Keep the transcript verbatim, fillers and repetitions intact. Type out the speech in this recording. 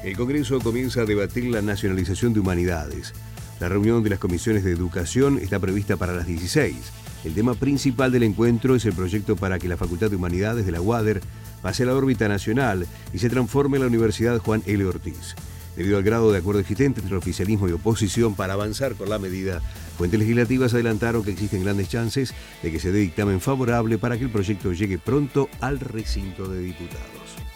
El Congreso comienza a debatir la nacionalización de humanidades. La reunión de las comisiones de educación está prevista para las dieciséis. El tema principal del encuentro es el proyecto para que la Facultad de Humanidades de la U A D E R pase a la órbita nacional y se transforme en la Universidad Juan L. Ortiz. Debido al grado de acuerdo existente entre oficialismo y oposición para avanzar con la medida, fuentes legislativas adelantaron que existen grandes chances de que se dé dictamen favorable para que el proyecto llegue pronto al recinto de diputados.